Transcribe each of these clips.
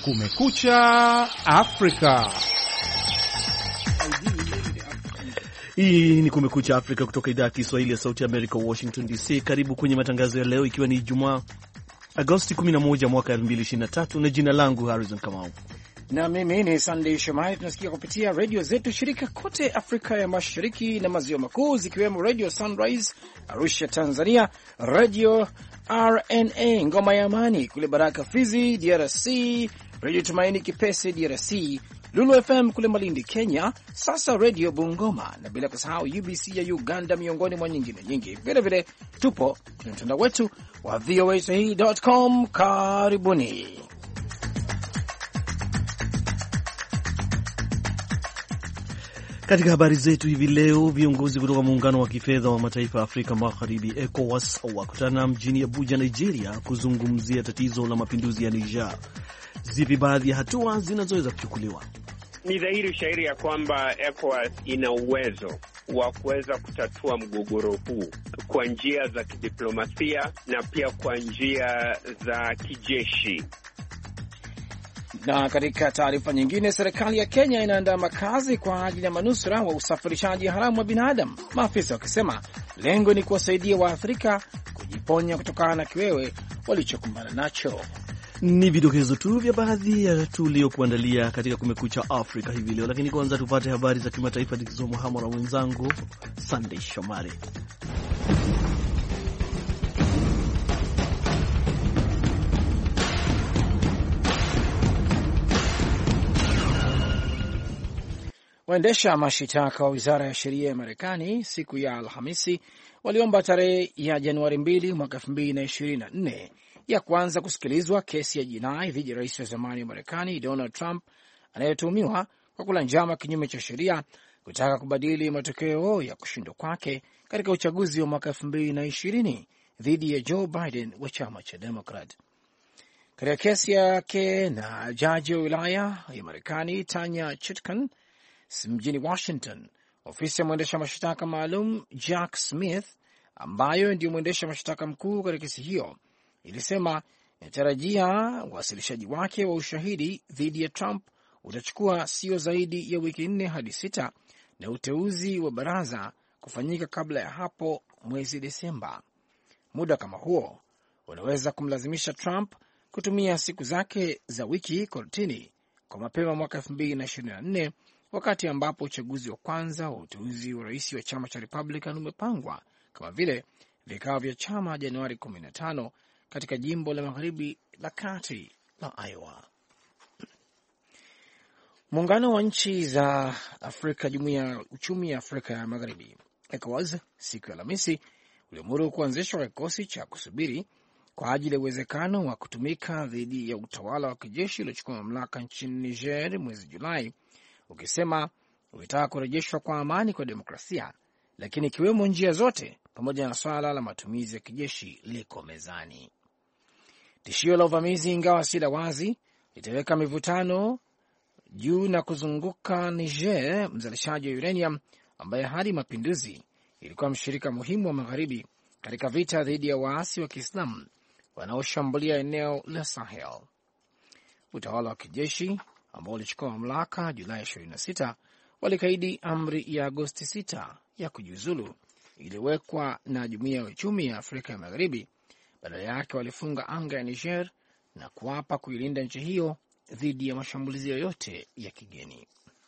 Kumekucha Afrika. Hii ni Kumekucha Afrika kutoka idhaa ya Kiswahili ya Sauti ya Amerika, Washington DC. Karibu kwenye matangazo ya leo, ikiwa ni Ijumaa Agosti 11 mwaka 2023, na jina langu Harrison Kamau. Na mimi ni Sunday Shomari. Tunasikia kupitia redio zetu shirika kote Afrika ya Mashariki na Maziwa Makuu, zikiwemo Radio Sunrise Arusha Tanzania, Radio RNA Ngoma ya Amani kule Baraka Fizi DRC, Radio Tumaini Kipese DRC, Lulu FM kule Malindi Kenya, Sasa Radio Bungoma, na bila kusahau UBC ya Uganda, miongoni mwa nyingine nyingi. Vile vile tupo kwenye mtandao wetu wa voaswahili.com. Karibuni. Katika habari zetu hivi leo, viongozi kutoka muungano wa kifedha wa mataifa ya Afrika Magharibi ECOWAS wakutana mjini Abuja, Nigeria, kuzungumzia tatizo la mapinduzi ya Niger. Zipi baadhi ya hatua zinazoweza kuchukuliwa? Ni dhahiri shahiri ya kwamba ECOWAS ina uwezo wa kuweza kutatua mgogoro huu kwa njia za kidiplomasia na pia kwa njia za kijeshi. Na katika taarifa nyingine, serikali ya Kenya inaandaa makazi kwa ajili ya manusura wa usafirishaji haramu wa binadamu, maafisa wakisema lengo ni kuwasaidia Waafrika kujiponya kutokana na kiwewe walichokumbana nacho. Ni vidokezo tu vya baadhi ya tuliokuandalia katika Kumekucha Afrika hivi leo, lakini kwanza tupate habari za kimataifa zikisomwa hapa na mwenzangu Sunday Shomari. Waendesha mashitaka wa wizara ya sheria ya Marekani siku ya Alhamisi waliomba tarehe ya Januari 2 mwaka 2024 ya kwanza kusikilizwa kesi ya jinai dhidi ya rais wa zamani wa Marekani Donald Trump anayetuhumiwa kwa kula njama kinyume cha sheria kutaka kubadili matokeo ya kushindwa kwake katika uchaguzi wa mwaka 2020 dhidi ya Joe Biden wa chama cha Democrat. Katika kesi yake na jaji wa wilaya ya Marekani Tanya Chutkan mjini Washington, ofisi ya mwendesha mashtaka maalum Jack Smith, ambayo ndio mwendesha mashtaka mkuu katika kesi hiyo, ilisema inatarajia uwasilishaji wake wa ushahidi dhidi ya Trump utachukua sio zaidi ya wiki 4 hadi 6 na uteuzi wa baraza kufanyika kabla ya hapo mwezi Desemba. Muda kama huo unaweza kumlazimisha Trump kutumia siku zake za wiki kortini kwa mapema mwaka 2024, wakati ambapo uchaguzi wa kwanza wa uteuzi wa rais wa chama cha Republican umepangwa, kama vile vikao vya chama Januari 15 katika jimbo la magharibi la kati la Iowa. Muungano wa nchi za Afrika, jumuiya ya uchumi ya Afrika ya Magharibi ECOWAS, siku ya Alhamisi uliamuru kuanzishwa kikosi cha kusubiri kwa ajili ya uwezekano wa kutumika dhidi ya utawala wa kijeshi uliochukua mamlaka nchini Niger mwezi Julai, ukisema ulitaka kurejeshwa kwa amani kwa demokrasia, lakini ikiwemo njia zote pamoja na swala la matumizi ya kijeshi liko mezani. Tishio la uvamizi, ingawa si la wazi, litaweka mivutano juu na kuzunguka Niger, mzalishaji wa uranium ambaye hadi mapinduzi ilikuwa mshirika muhimu wa magharibi katika vita dhidi ya waasi wa Kiislamu wanaoshambulia eneo la Sahel. Utawala wa kijeshi ambao ulichukua mamlaka Julai 26 walikaidi amri ya Agosti 6 ya kujiuzulu iliwekwa na jumuiya ya uchumi ya Afrika ya Magharibi. Badala yake walifunga anga ya Niger na kuapa kuilinda nchi hiyo dhidi ya mashambulizi yoyote ya kigeni.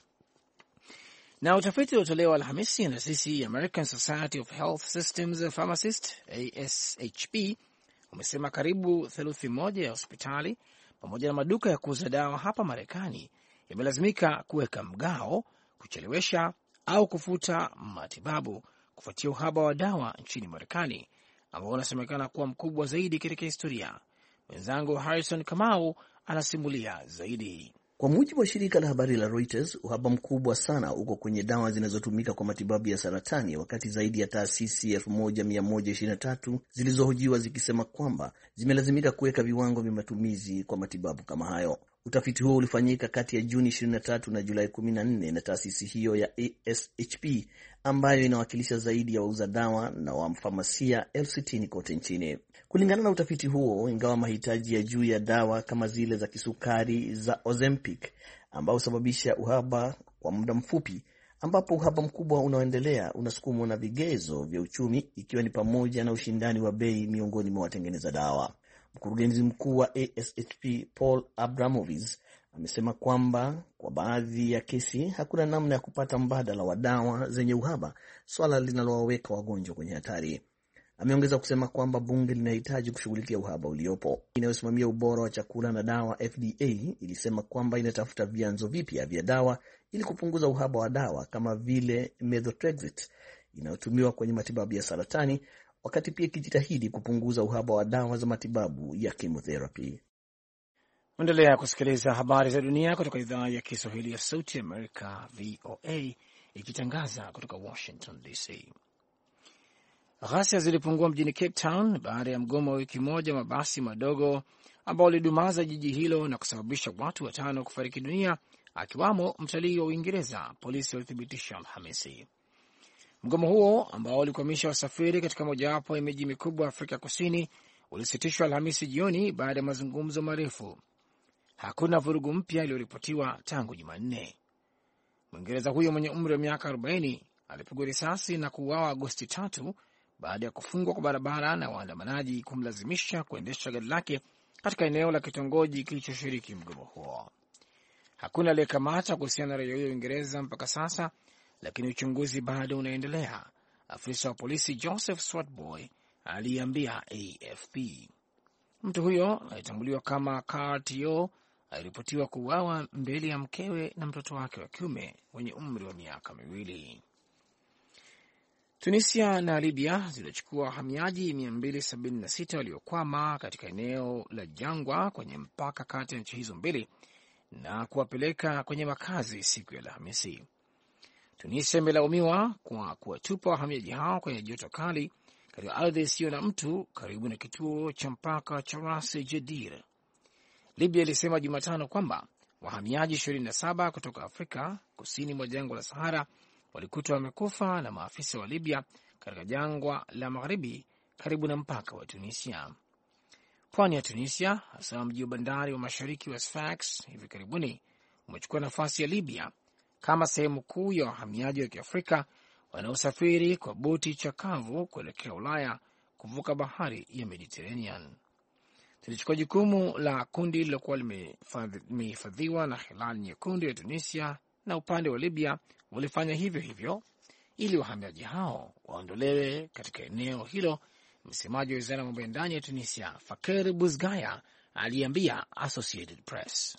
Na utafiti uliotolewa Alhamisi na taasisi ya American Society of Health Systems Pharmacists ASHP umesema karibu theluthi moja ya hospitali pamoja na maduka ya kuuza dawa hapa Marekani yamelazimika kuweka mgao, kuchelewesha au kufuta matibabu kufuatia uhaba wa dawa nchini Marekani ambao unasemekana kuwa mkubwa zaidi katika historia. Mwenzangu Harrison Kamau anasimulia zaidi. Kwa mujibu wa shirika la habari la Reuters, uhaba mkubwa sana uko kwenye dawa zinazotumika kwa matibabu ya saratani, wakati zaidi ya taasisi 1123 zilizohojiwa zikisema kwamba zimelazimika kuweka viwango vya matumizi kwa matibabu kama hayo. Utafiti huo ulifanyika kati ya Juni 23 na Julai 14 na taasisi hiyo ya ASHP ambayo inawakilisha zaidi ya wauza dawa na wafamasia 60,000 kote nchini. Kulingana na utafiti huo, ingawa mahitaji ya juu ya dawa kama zile za kisukari za Ozempic ambao husababisha uhaba kwa muda mfupi, ambapo uhaba mkubwa unaoendelea unasukumwa na vigezo vya uchumi, ikiwa ni pamoja na ushindani wa bei miongoni mwa watengeneza dawa. Mkurugenzi mkuu wa ASHP Paul Abramovich amesema kwamba kwa baadhi ya kesi hakuna namna ya kupata mbadala wa dawa zenye uhaba, swala linalowaweka wagonjwa kwenye hatari. Ameongeza kusema kwamba bunge linahitaji kushughulikia uhaba uliopo. Inayosimamia ubora wa chakula na dawa FDA ilisema kwamba inatafuta vyanzo vipya vya dawa ili kupunguza uhaba wa dawa kama vile methotrexate inayotumiwa kwenye matibabu ya saratani, wakati pia ikijitahidi kupunguza uhaba wa dawa za matibabu ya chemotherapy. Endelea kusikiliza habari za dunia kutoka idhaa ya Kiswahili ya Sauti ya Amerika, VOA, ikitangaza kutoka Washington DC. Ghasia zilipungua mjini Cape Town baada ya mgomo wa wiki moja mabasi madogo ambao ulidumaza jiji hilo na kusababisha watu 5 kufariki dunia, akiwamo mtalii wa Uingereza, polisi walithibitisha Alhamisi. Mgomo huo ambao ulikwamisha wasafiri katika mojawapo ya miji mikubwa Afrika Kusini ulisitishwa Alhamisi jioni baada ya mazungumzo marefu. Hakuna vurugu mpya iliyoripotiwa tangu Jumanne. Mwingereza huyo mwenye umri wa miaka 40 alipigwa risasi na kuuawa Agosti 3 baada ya kufungwa kwa barabara na waandamanaji kumlazimisha kuendesha gari lake katika eneo la kitongoji kilichoshiriki mgomo huo. Hakuna aliyekamata kuhusiana na raia huyo Uingereza mpaka sasa, lakini uchunguzi bado unaendelea, afisa wa polisi Joseph Swartboy aliambia AFP. Mtu huyo alitambuliwa kama Cartio aliripotiwa kuuawa mbele ya mkewe na mtoto wake wa kiume wenye umri wa miaka 2. Tunisia na Libya zilichukua wahamiaji 276 waliokwama katika eneo la jangwa kwenye mpaka kati ya nchi hizo mbili na kuwapeleka kwenye makazi siku ya Alhamisi. Tunisia imelaumiwa kwa kuwatupa wahamiaji hao kwenye joto kali katika ardhi isiyo na mtu karibu na kituo cha mpaka cha Ras Jadir. Libya ilisema Jumatano kwamba wahamiaji 27 kutoka Afrika kusini mwa jangwa la Sahara walikutwa wamekufa na maafisa wa Libya katika jangwa la magharibi karibu na mpaka wa Tunisia. Pwani ya Tunisia, hasa mji wa bandari wa mashariki wa Sfax, hivi karibuni umechukua nafasi ya Libya kama sehemu kuu ya wahamiaji wa Kiafrika wanaosafiri kwa boti chakavu kuelekea Ulaya kuvuka bahari ya Mediterranean. Tulichukua jukumu la kundi lilokuwa limehifadhiwa na Hilali Nyekundu ya Tunisia na upande wa Libya walifanya hivyo hivyo ili wahamiaji hao waondolewe katika eneo hilo. Msemaji wa wizara ya mambo ya ndani ya Tunisia, Faker Buzgaya, aliambia Associated Press.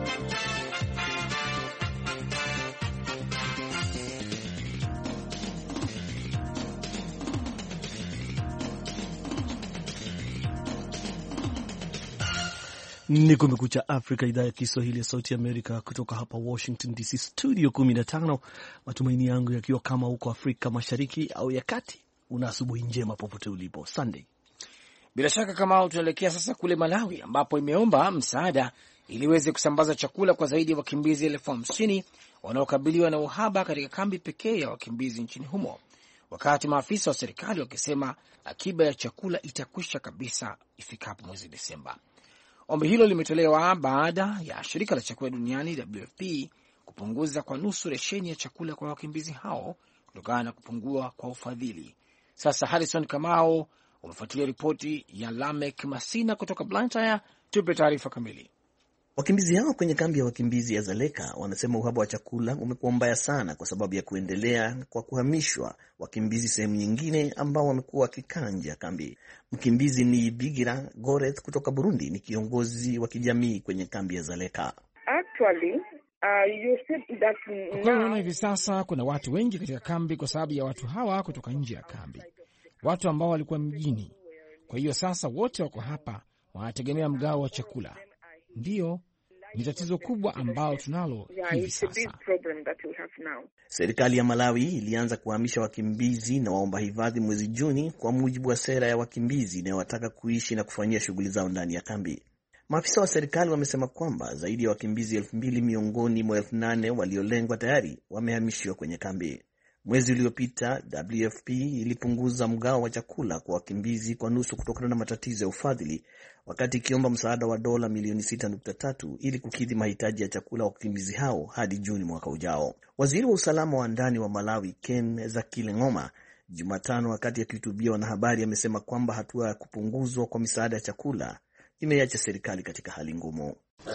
Ni Kumekucha Afrika, idhaa ya Kiswahili ya Sauti Amerika kutoka hapa Washington DC, studio 15. Matumaini yangu yakiwa kama huko Afrika Mashariki au ya Kati, una asubuhi njema popote ulipo. Sunday. Bila shaka kama tunaelekea sasa kule Malawi ambapo imeomba msaada ili iweze kusambaza chakula kwa zaidi ya wakimbizi 50,000 wanaokabiliwa na uhaba katika kambi pekee ya wakimbizi nchini humo, wakati maafisa wa serikali wakisema akiba ya chakula itakwisha kabisa ifikapo mwezi Desemba. Ombi hilo limetolewa baada ya shirika la chakula duniani WFP kupunguza kwa nusu resheni ya chakula kwa wakimbizi hao kutokana na kupungua kwa ufadhili. Sasa Harrison Kamau umefuatilia ripoti ya Lamek Masina kutoka Blantyre. Tupe taarifa kamili. Wakimbizi hao kwenye kambi ya wakimbizi ya Zaleka wanasema uhaba wa chakula umekuwa mbaya sana kwa sababu ya kuendelea kwa kuhamishwa wakimbizi sehemu nyingine ambao wamekuwa wakikaa nje ya kambi. Mkimbizi ni Bigira Goreth kutoka Burundi, ni kiongozi wa kijamii kwenye kambi ya Zaleka. Unaona hivi sasa kuna watu wengi katika kambi kwa sababu ya watu hawa kutoka nje ya kambi, watu ambao walikuwa mjini. Kwa hiyo sasa wote wako hapa wanategemea mgao wa chakula. Ndiyo, ni tatizo kubwa ambalo tunalo hivi sasa. Serikali ya Malawi ilianza kuhamisha wakimbizi na waomba hifadhi mwezi Juni kwa mujibu wa sera ya wakimbizi inayowataka kuishi na kufanyia shughuli zao ndani ya kambi. Maafisa wa serikali wamesema kwamba zaidi ya wakimbizi 2,000 miongoni mwa 8,000 waliolengwa tayari wamehamishiwa kwenye kambi. Mwezi uliopita, WFP ilipunguza mgao wa chakula kwa wakimbizi kwa nusu kutokana na matatizo ya ufadhili, wakati ikiomba msaada wa dola milioni 6.3 ili kukidhi mahitaji ya chakula wa wakimbizi hao hadi Juni mwaka ujao. Waziri wa usalama wa ndani wa Malawi, Ken Zakile Ngoma, Jumatano wakati akihutubia wanahabari, amesema kwamba hatua ya kupunguzwa kwa misaada ya chakula imeacha serikali katika hali ngumu.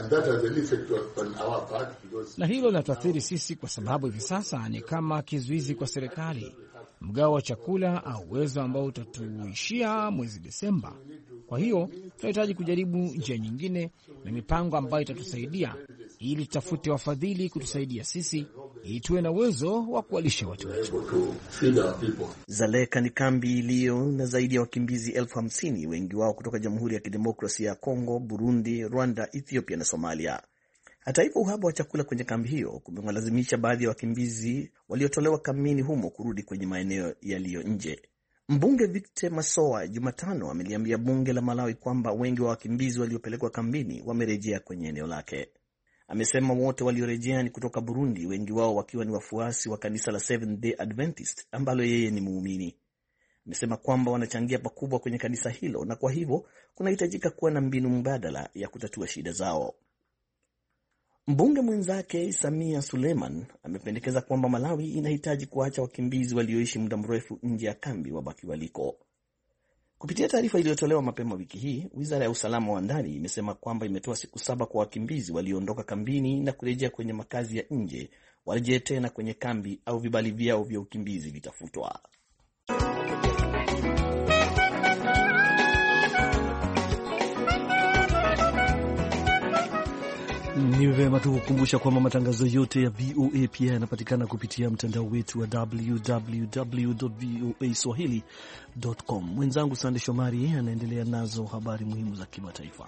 Na hilo linatuathiri sisi kwa sababu hivi sasa ni kama kizuizi kwa serikali, mgao wa chakula au uwezo ambao utatuishia mwezi Desemba. Kwa hiyo tunahitaji kujaribu njia nyingine na mipango ambayo itatusaidia ili tutafute wafadhili kutusaidia sisi ili tuwe na uwezo wa kuwalisha watu wetu. Zaleka ni kambi iliyo na zaidi ya wakimbizi 50,000, wengi wao kutoka Jamhuri ya Kidemokrasia ya Kongo, Burundi, Rwanda, Ethiopia na Somalia. Hata hivyo, uhaba wa chakula kwenye kambi hiyo kumewalazimisha baadhi ya wakimbizi waliotolewa kambini humo kurudi kwenye maeneo yaliyo nje. Mbunge Victor Masoa Jumatano ameliambia bunge la Malawi kwamba wengi wa wakimbizi waliopelekwa kambini wamerejea kwenye eneo lake. Amesema wote waliorejea ni kutoka Burundi, wengi wao wakiwa ni wafuasi wa kanisa la Seventh Day Adventist ambalo yeye ni muumini. Amesema kwamba wanachangia pakubwa kwenye kanisa hilo na kwa hivyo kunahitajika kuwa na mbinu mbadala ya kutatua shida zao. Mbunge mwenzake Samia Suleiman amependekeza kwamba Malawi inahitaji kuacha wakimbizi walioishi muda mrefu nje ya kambi wabaki waliko. Kupitia taarifa iliyotolewa mapema wiki hii, Wizara ya Usalama wa Ndani imesema kwamba imetoa siku 7 kwa wakimbizi walioondoka kambini na kurejea kwenye makazi ya nje warejee tena kwenye kambi au vibali vyao vya ukimbizi vitafutwa. Ni vema tu kukumbusha kwamba matangazo yote ya VOA pia yanapatikana kupitia mtandao wetu wa www.voaswahili.com. Mwenzangu Sande Shomari anaendelea nazo habari muhimu za kimataifa.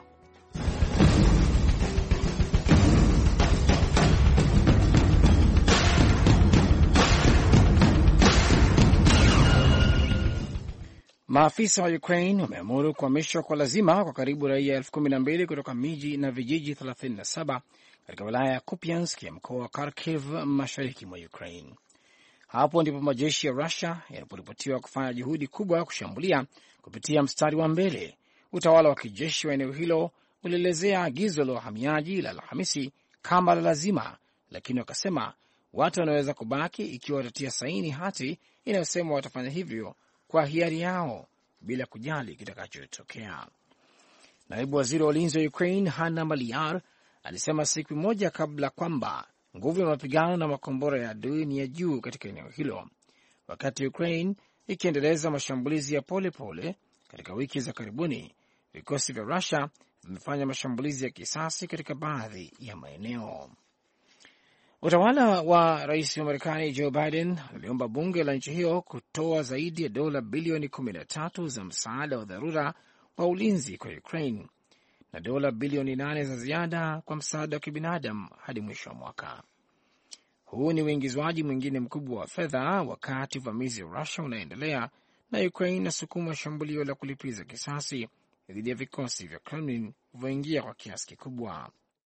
Maafisa wa Ukraine wameamuru kuhamishwa kwa lazima kwa karibu raia 12,000 kutoka miji na vijiji 37 katika wilaya ya Kupiansk ya mkoa wa Kharkiv mashariki mwa Ukraine. Hapo ndipo majeshi ya Russia yanaporipotiwa kufanya juhudi kubwa kushambulia kupitia mstari wa mbele. Utawala wa kijeshi wa eneo hilo ulielezea agizo la wahamiaji la Alhamisi kama la lazima, lakini wakasema watu wanaweza kubaki ikiwa watatia saini hati inayosema watafanya hivyo kwa hiari yao bila kujali kitakachotokea. Naibu waziri wa ulinzi wa Ukraine Hanna Maliar alisema siku moja kabla kwamba nguvu ya mapigano na makombora ya adui ni ya juu katika eneo hilo, wakati Ukraine ikiendeleza mashambulizi ya polepole. Katika wiki za karibuni, vikosi vya Russia vimefanya mashambulizi ya kisasi katika baadhi ya maeneo. Utawala wa rais wa Marekani Joe Biden uliomba bunge la nchi hiyo kutoa zaidi ya dola bilioni 13 za msaada wa dharura wa ulinzi kwa Ukraine na dola bilioni 8 za ziada kwa msaada wa kibinadamu hadi mwisho wa mwaka. Huu ni uingizwaji mwingine mkubwa wa fedha wakati uvamizi wa Russia unaendelea na Ukraine inasukuma shambulio la kulipiza kisasi dhidi ya vikosi vya Kremlin vilivyoingia kwa kiasi kikubwa.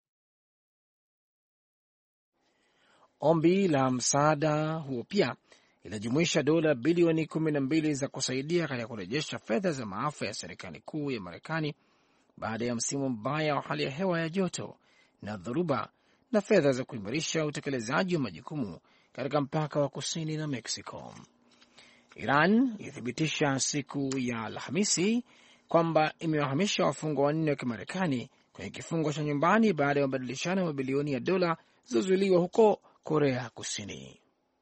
Ombi la msaada huo pia inajumuisha dola bilioni 12 za kusaidia katika kurejesha fedha za maafa ya serikali kuu ya Marekani baada ya msimu mbaya wa hali ya hewa ya joto na dhoruba, na fedha za kuimarisha utekelezaji wa majukumu katika mpaka wa kusini na Mexico. Iran ilithibitisha siku ya Alhamisi kwamba imewahamisha wafungwa 4 wa Kimarekani kwenye kifungo cha nyumbani baada ya mabadilishano ya mabilioni ya dola zilizozuiliwa huko Korea Kusini.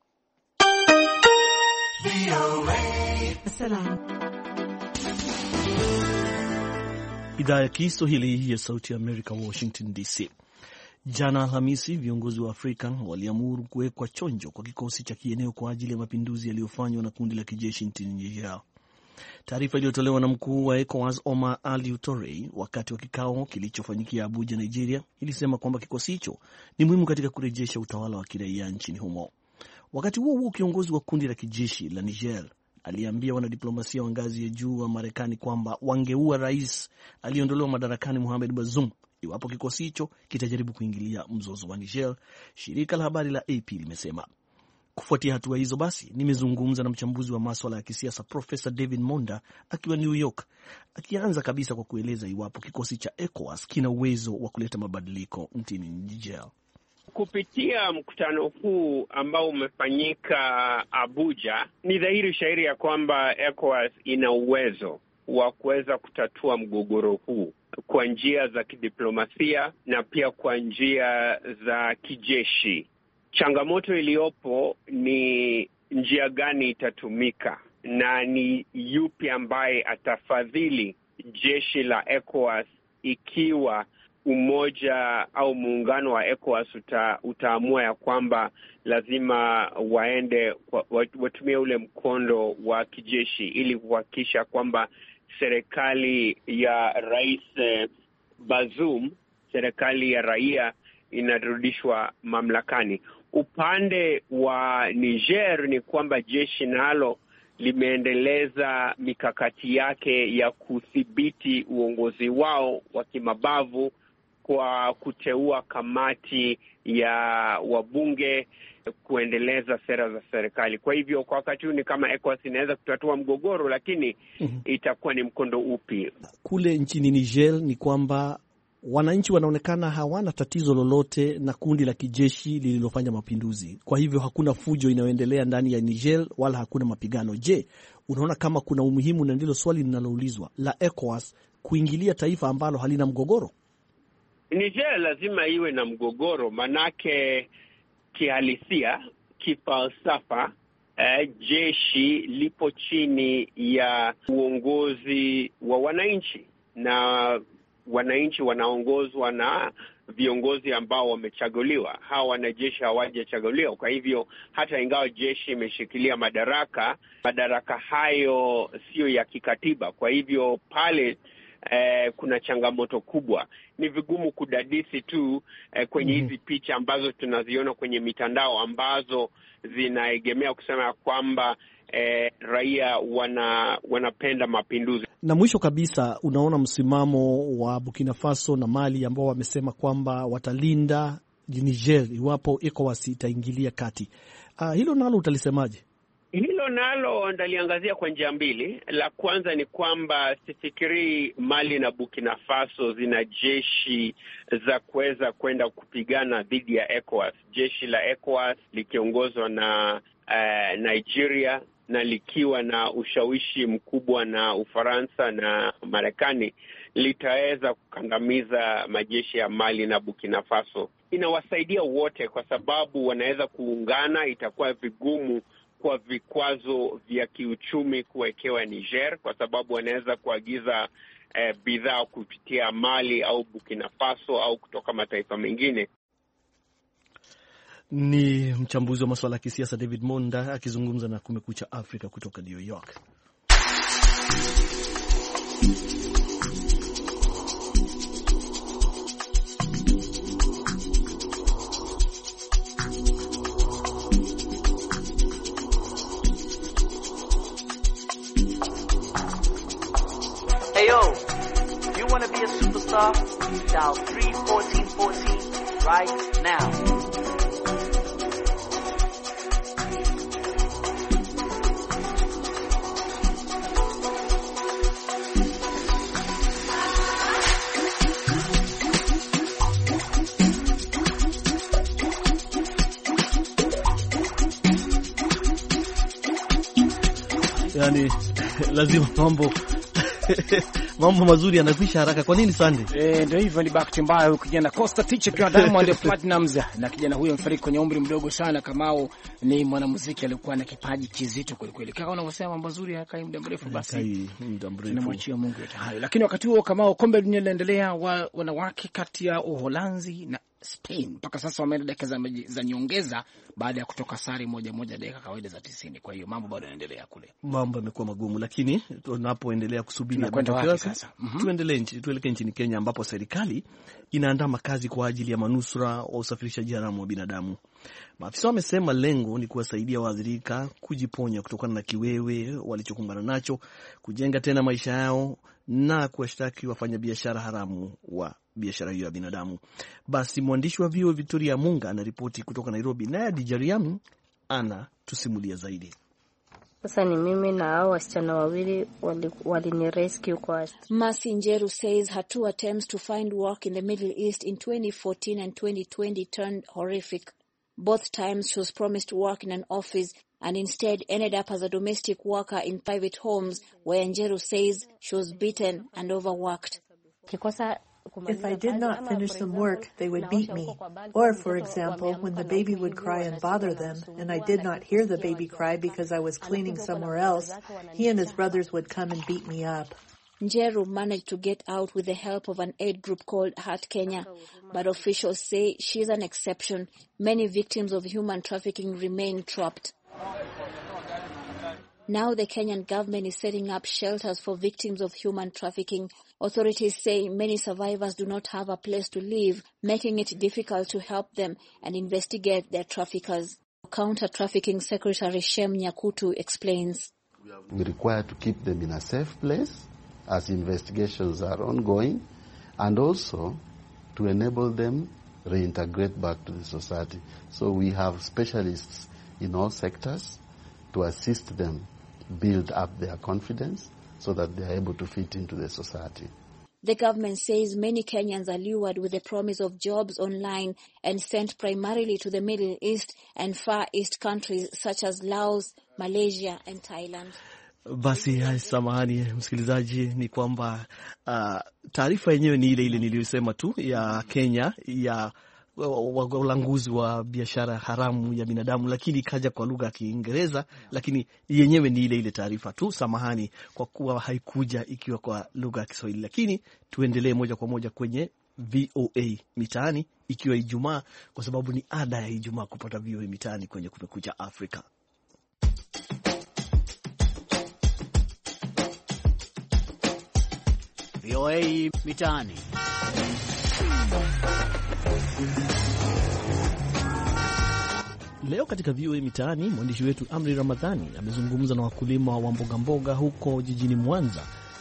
Idhaa ya Kiswahili ya Sauti ya Amerika, Washington DC. Jana Alhamisi, viongozi wa Afrika waliamuru kuwekwa chonjo kwa kikosi cha kieneo kwa ajili ya mapinduzi yaliyofanywa na kundi la kijeshi nchini Niger. Taarifa iliyotolewa na mkuu wa ECOWAS Omar Alieu Torre wakati wa kikao kilichofanyikia Abuja, Nigeria, ilisema kwamba kikosi hicho ni muhimu katika kurejesha utawala wa kiraia nchini humo. Wakati huo huo, kiongozi wa kundi la kijeshi la Niger aliambia wanadiplomasia wa ngazi ya juu wa Marekani kwamba wangeua rais aliyeondolewa madarakani Mohamed Bazoum iwapo kikosi hicho kitajaribu kuingilia mzozo wa Niger, shirika la habari la AP limesema. Kufuatia hatua hizo basi, nimezungumza na mchambuzi wa masuala ya kisiasa Profesa David Monda akiwa New York, akianza kabisa kwa kueleza iwapo kikosi cha ECOWAS kina uwezo wa kuleta mabadiliko nchini Niger. Kupitia mkutano huu ambao umefanyika Abuja, ni dhahiri shahiri ya kwamba ECOWAS ina uwezo wa kuweza kutatua mgogoro huu kwa njia za kidiplomasia na pia kwa njia za kijeshi. Changamoto iliyopo ni njia gani itatumika na ni yupi ambaye atafadhili jeshi la ECOWAS ikiwa umoja au muungano wa ECOWAS utaamua ya kwamba lazima watumie ule mkondo wa kijeshi ili kuhakikisha kwamba serikali ya Rais Bazoum, serikali ya raia, inarudishwa mamlakani. Upande wa Niger ni kwamba jeshi nalo limeendeleza mikakati yake ya kudhibiti uongozi wao wa kimabavu kwa kuteua kamati ya wabunge kuendeleza sera za serikali. Kwa hivyo kwa wakati huu ni kama ECOWAS inaweza kutatua mgogoro, lakini itakuwa ni mkondo upi? Kule nchini Niger ni kwamba wananchi wanaonekana hawana tatizo lolote na kundi la kijeshi lililofanya mapinduzi. Kwa hivyo hakuna fujo inayoendelea ndani ya Niger wala hakuna mapigano. Je, unaona kama kuna umuhimu, na ndilo swali linaloulizwa, la ECOWAS kuingilia taifa ambalo halina mgogoro? Niger lazima iwe na mgogoro, manake kihalisia, kifalsafa, jeshi lipo chini ya uongozi wa wananchi, na wananchi wanaongozwa na viongozi ambao wamechaguliwa. Hawa wanajeshi hawajachaguliwa. Kwa hivyo hata ingawa jeshi imeshikilia madaraka hayo sio ya kikatiba. Kwa hivyo pale kuna changamoto kubwa. Ni vigumu kudadisi tu kwenye hizi picha ambazo tunaziona kwenye mitandao ambazo zinaegemea kusema kwamba raia wanapenda mapinduzi. Na mwisho kabisa, unaona msimamo wa Burkina Faso na Mali ambao wamesema kwamba watalinda Niger iwapo ECOWAS itaingilia kati. Hilo nalo utalisemaje? Hilo nalo ndaliangazia kwa njia mbili. La kwanza ni kwamba sifikiri Mali na Burkina Faso zina jeshi za kuweza kwenda kupigana dhidi ya ECOWAS. Jeshi la ECOWAS likiongozwa na Nigeria na likiwa na ushawishi mkubwa na Ufaransa na Marekani, litaweza kukandamiza majeshi ya Mali na Burkina Faso. Inawasaidia wote kwa sababu wanaweza kuungana. Itakuwa vigumu kwa vikwazo vya kiuchumi kuwekewa Niger kwa sababu wanaweza kuagiza bidhaa kupitia Mali au Burkina Faso au kutoka mataifa mengine. Ni mchambuzi wa masuala ya kisiasa David Monda akizungumza na Kumekucha Afrika kutoka New York. Hey yo, you want to be a superstar? Dial 31414 right now. Yani lazima mambo mazuri yanakwisha haraka. Kwa nini Sunday? Ndio hivyo, ni bahati mbaya huyu kijana Costa Teacher kwa Diamond Platnumz, na kijana huyo mfariki kwenye umri mdogo sana. Kamao ni mwanamuziki alikuwa na kipaji kizito kweli kweli. Kama unavyosema mambo mazuri hakai muda mrefu, basi tunamwachia Mungu yote hayo. Lakini wakati huo Kamao, kombe dunia linaendelea, wanawake kati ya Uholanzi na Spain mpaka sasa wameenda dakika za nyongeza baada ya kutoka sare moja dakika kawaida za 90. Kwa hiyo mambo bado yanaendelea kule. Mambo yamekuwa magumu, lakini tunapoendelea kusubiri tuelekee nchini Kenya ambapo serikali inaandaa makazi kwa ajili ya manusura wa usafirishaji haramu wa binadamu. Maafisa wamesema lengo ni kuwasaidia waathirika kujiponya kutokana na kiwewe walichokumbana nacho, kujenga tena maisha yao na kuwashtaki wafanyabiashara haramu wa biashara hiyo ya binadamu. Basi mwandishi wa VOA Victoria Munga anaripoti kutoka Nairobi, naye Adija Riami ana tusimulia zaidi. Sasa ni mimi na hao wasichana wawili walini rescue kwa. Mercy Njeru says her 2 attempts to find work in the Middle East in 2014 and 2020 turned horrific. Both times she was promised work in an office and instead ended up as a domestic worker in private homes where Njeru says she was beaten and overworked. If I did not finish some work, they would beat me. Or, for example, when the baby would cry and bother them, and I did not hear the baby cry because I was cleaning somewhere else, he and his brothers would come and beat me up. Njeru managed to get out with the help of an aid group called Heart Kenya, but officials say she is an exception. Many victims of human trafficking remain trapped. Now the Kenyan government is setting up shelters for victims of human trafficking. Authorities say many survivors do not have a place to live, making it difficult to help them and investigate their traffickers. Counter-trafficking Secretary Shem Nyakutu explains. We require to keep them in a safe place as investigations are ongoing, and also to enable them reintegrate back to the society. So we have specialists in all sectors to assist them build up their confidence so that they are able to fit into the society. The government says many Kenyans are lured with the promise of jobs online and sent primarily to the Middle East and Far East countries such as Laos, Malaysia and Thailand. Basi samahani msikilizaji, ni kwamba taarifa yenyewe ni ile niliyosema tu ya Kenya ya walanguzi wa biashara haramu ya binadamu, lakini ikaja kwa lugha ya Kiingereza, lakini yenyewe ni ile taarifa tu. Samahani kwa kuwa haikuja ikiwa kwa lugha ya Kiswahili, lakini tuendelee moja kwa moja kwenye VOA Mitaani, ikiwa Ijumaa, kwa sababu ni ada ya Ijumaa kupata VOA Mitaani kwenye Kumekucha Afrika. VOA Mitaani. Leo katika VOA Mitaani, mwandishi wetu Amri Ramadhani amezungumza na wakulima wa mboga huko jijini Mwanza,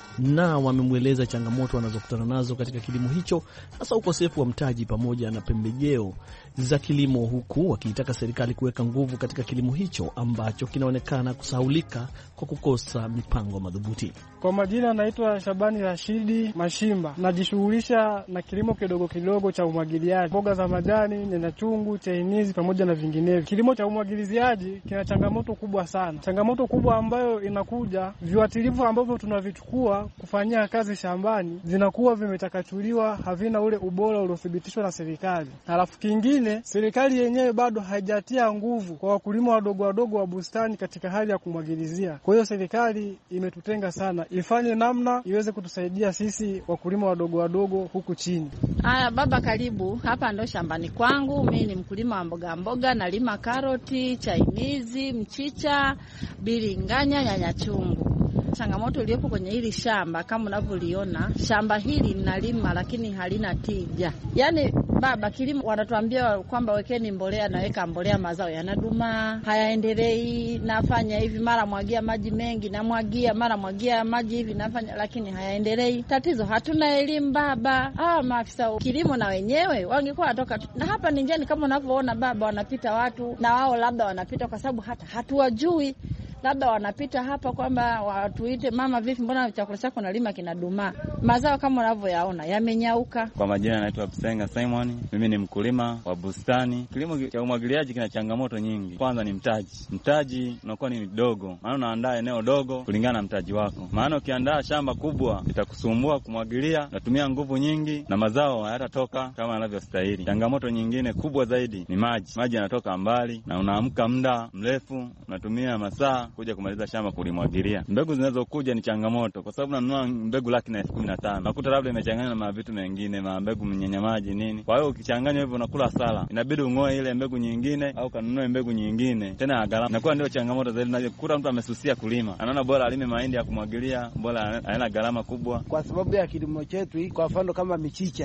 na wamemweleza changamoto wanazokutana nazo katika kilimo hicho, hasa ukosefu wa mtaji pamoja na pembejeo za kilimo, huku wakiitaka serikali kuweka nguvu katika kilimo hicho ambacho kinaonekana kusahaulika kwa kukosa mipango madhubuti. Kwa majina naitwa Shabani Rashidi Mashimba. Najishughulisha na kilimo kidogo kidogo cha umwagiliaji, mboga za majani, nyanya chungu, chainizi pamoja na vinginevyo. Kilimo cha umwagiliaji kina changamoto kubwa sana. Changamoto kubwa ambayo inakuja, viuatilifu ambavyo tunavichukua kufanyia kazi shambani vinakuwa vimetakachuliwa, havina ule ubora uliothibitishwa na serikali. Halafu kingine, serikali yenyewe bado haijatia nguvu kwa wakulima wadogo wa bustani katika hali ya kumwagilizia. Kwa hiyo serikali imetutenga sana, ifanye namna iweze kutusaidia sisi wakulima wadogo huku chini. Haya baba, karibu. Hapa ndo shambani kwangu. Mimi ni mkulima wa mboga, nalima karoti, chainizi, mchicha, biringanya, nyanya chungu. Changamoto iliyopo kwenye hili shamba, kama unavyoliona, shamba hili ninalima lakini halina tija. Yaani baba, kilimo wanatuambia kwamba wekeni mbolea, naweka mbolea, mazao yanaduma, hayaendelei. Nafanya hivi, mara mwagia maji mengi, namwagia, mara mwagia maji hivi, nafanya, lakini hayaendelei. Tatizo hatuna elimu baba. Maafisa kilimo na wenyewe wangekuwa watoka na hapa ni njiani, kama unavyoona baba, wanapita watu na wao labda wanapita kwa sababu hata hatuwajui. Labda wanapita hapa kwamba watuite, mama vipi, mbona chakula chako nalima kinaduma? Mazao kama unavyoyaona yamenyauka. Kwa majina naitwa Bisenga Simon. Mimi ni mkulima wa bustani. Kilimo cha umwagiliaji kina changamoto nyingi. Kwanza ni mtaji. Mtaji unakuwa ni mdogo. Maana unaandaa eneo dogo kulingana na mtaji wako. Maana ukiandaa shamba kubwa itakusumbua kumwagilia, unatumia nguvu nyingi na mazao hayatatoka kama yanavyostahili. Changamoto nyingine kubwa zaidi ni maji. Maji yanatoka mbali na unaamka muda mrefu, unatumia masaa kuja kumaliza shamba kulimwagilia. Mbegu zinazokuja ni changamoto kwa sababu unanunua mbegu 15,000. Nakuta labda imechanganywa na vitu mengine, mbegu mnyanya maji nini. Kwa hiyo ukichanganya hivyo unakula sala. Inabidi ungoe ile mbegu nyingine au kanunue mbegu nyingine. Tena gharama. Inakuwa ndio changamoto zaidi. Unakuta mtu amesusia kulima. Anaona bora alime mahindi ya kumwagilia, bora haina gharama kubwa. Kwa sababu ya kilimo chetu, kwa mfano kama michicha.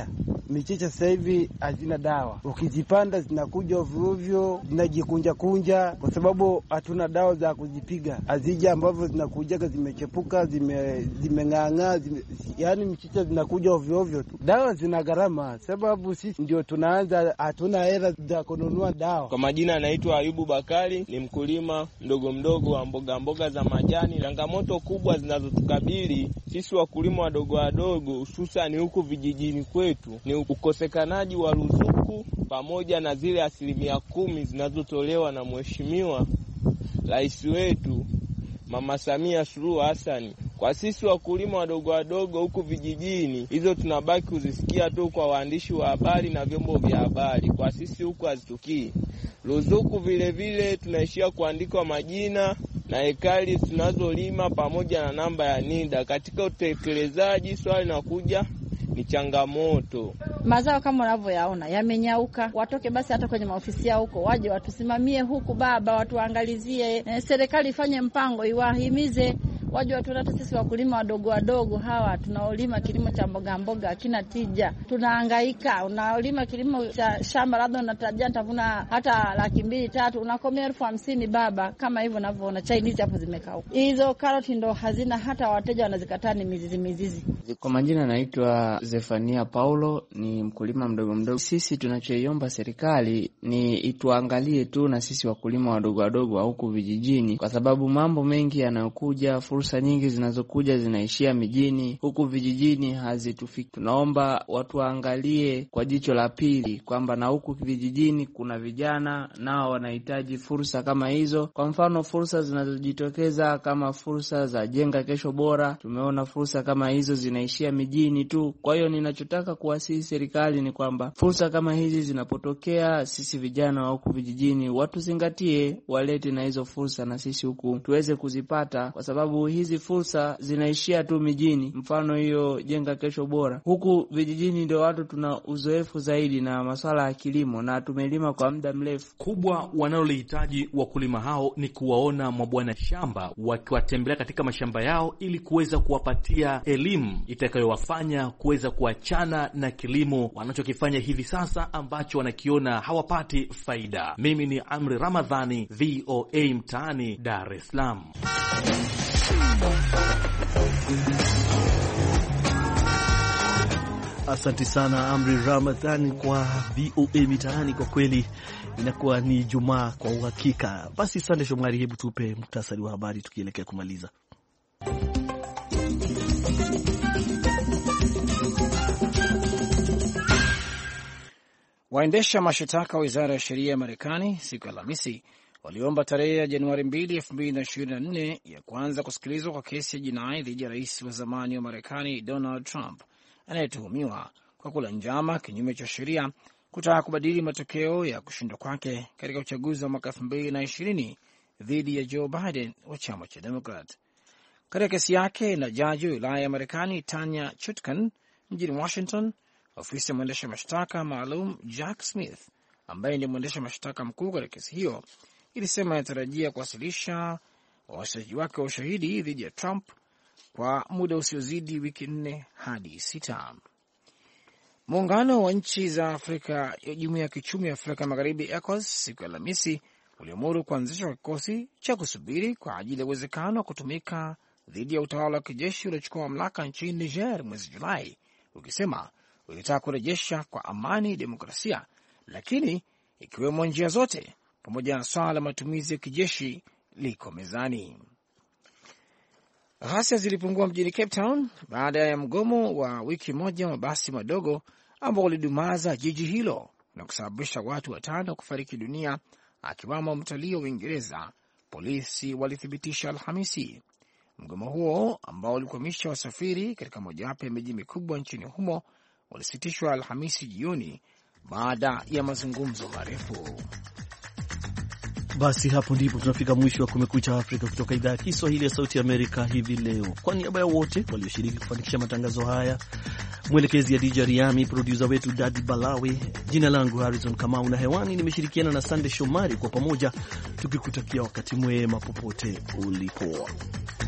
michicha sasa hivi hazina dawa. Ukizipanda zinakuja ovyo, zinajikunja kwa sababu hatuna dawa za kuzipiga. Azija ambavyo zinakujaga zimechepuka, zimeng'ang'aa, yani michicha zinakuja ovyo tu. Dawa zina gharama, sababu sisi ndio tunaanza, hatuna hela za kununua dawa. Kwa majina anaitwa Ayubu Bakari, ni mkulima mdogo wa mboga za majani. Changamoto kubwa zinazotukabili sisi wakulima wadogo hususan huku vijijini kwetu ni ukosekanaji wa ruzuku pamoja na zile 10% zinazotolewa na Mheshimiwa Rais wetu Mama Samia Suluhu Hassan. Kwa sisi wakulima wadogo huku vijijini, hizo tunabaki kuzisikia tu kwa waandishi wa habari na vyombo vya habari. Kwa sisi huku hazitukii. Ruzuku vile tunaishia kuandika majina na ekari tunazolima pamoja na namba ya NIDA. Katika utekelezaji swali linakuja ni changamoto. Mazao kama unavyoyaona yamenyauka. Watoke basi hata kwenye maofisi yao huko, waje watusimamie huku baba, watuangalizie. Serikali ifanye mpango, iwahimize waje watu. Sisi wakulima wadogo hawa tunaolima kilimo cha mboga hakina tija. Tunahangaika, unalima kilimo cha shamba labda unatarajia tavuna hata 200-300, unakomea 50,000 baba, kama hivyo unavyoona Chinese hapo zimekauka. Hizo karoti ndo hazina hata wateja, wanazikataa ni mizizi. Kwa majina naitwa Zefania Paulo, ni mkulima mdogo. Sisi tunachoiomba serikali ni ituangalie tu na sisi wakulima wadogo wa huku vijijini, kwa sababu mambo mengi yanayokuja, fursa nyingi zinazokuja zinaishia mijini, huku vijijini hazitufiki. Tunaomba watu waangalie kwa jicho la pili kwamba na huku vijijini kuna vijana nao wanahitaji fursa kama hizo. Kwa mfano fursa zinazojitokeza kama fursa za Jenga Kesho Bora, tumeona fursa kama hizo zinaishia mijini tu. Kwa hiyo ninachotaka kuwasihi serikali ni kwamba fursa kama hizi zinapotokea, sisi vijana wa huku vijijini watu zingatie, walete na hizo fursa na sisi huku tuweze kuzipata, kwa sababu hizi fursa zinaishia tu mijini. Mfano hiyo Jenga Kesho Bora, huku vijijini ndio watu tuna uzoefu zaidi na masuala ya kilimo na tumelima kwa muda mrefu. Kubwa wanalolihitaji wakulima hao ni kuwaona mabwana shamba wakiwatembelea katika mashamba yao ili kuweza kuwapatia elimu itakayowafanya kuweza kuachana na kilimo wanachokifanya hivi sasa ambacho wanakiona hawapati faida. Mimi ni Amri Ramadhani, VOA Mtaani, Dar es Salaam. Asante sana Amri Ramadhani kwa VOA Mitaani. Kwa kweli inakuwa ni Jumaa kwa uhakika. Basi Sande Shomari, hebu tupe muhtasari wa habari tukielekea kumaliza. Waendesha mashitaka wa Wizara ya Sheria ya Marekani siku ya Alhamisi waliomba tarehe ya Januari 2, 2024 ya kuanza kusikilizwa kwa kesi ya jinai dhidi ya rais wa zamani wa Marekani Donald Trump anayetuhumiwa kwa kula njama kinyume cha sheria kutaka kubadili matokeo ya kushindwa kwake katika uchaguzi wa mwaka 2020 dhidi ya Joe Biden wa chama cha Democrat. Katika kesi yake na jaji wa wilaya ya Marekani Tanya Chutkan mjini Washington, ofisi ya mwendesha mashtaka maalum Jack Smith, ambaye ndiye mwendesha mashtaka mkuu katika kesi hiyo, ilisema inatarajia kuwasilisha wawasaji wake wa ushahidi dhidi ya Trump kwa muda usiozidi wiki 4 hadi 6. Muungano wa nchi za Afrika ya Jumuiya ya Kiuchumi ya Afrika Magharibi ECOWAS siku ya Alhamisi uliamuru kuanzishwa kikosi cha kusubiri kwa ajili ya uwezekano wa kutumika dhidi ya utawala wa kijeshi uliochukua mamlaka nchini Niger mwezi Julai, ukisema ulitaka kurejesha kwa amani demokrasia, lakini ikiwemo njia zote pamoja na swala la matumizi ya kijeshi liko mezani. Ghasia zilipungua mjini Cape Town baada ya mgomo wa wiki moja wa mabasi madogo ambao ulidumaza jiji hilo na kusababisha watu 5 kufariki dunia, akiwamo mtalii wa Uingereza, polisi walithibitisha Alhamisi. Mgomo huo ambao ulikwamisha wasafiri katika mojawapo ya miji mikubwa nchini humo ulisitishwa Alhamisi jioni baada ya mazungumzo marefu. Basi hapo ndipo tunafika mwisho wa Kumekucha Afrika kutoka idhaa ya Kiswahili ya Sauti ya Amerika hivi leo. Kwa niaba ya wote walioshiriki kufanikisha matangazo haya, mwelekezi ya DJ Riami, producer wetu Daddy Balawe, jina langu Harrison Kamau na hewani nimeshirikiana na Sande Shomari, kwa pamoja tukikutakia wakati mwema popote ulipo.